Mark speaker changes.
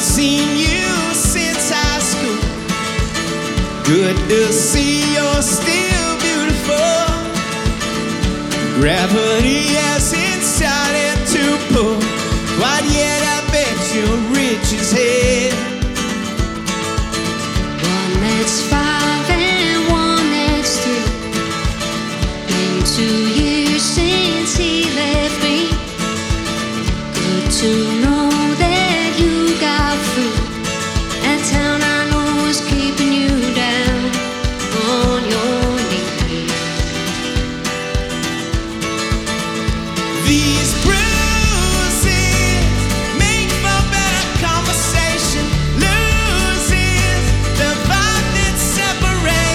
Speaker 1: seen you since high school. Good to see you're still beautiful. Gravity hasn't started to pull quite yet. I bet you're rich as hell.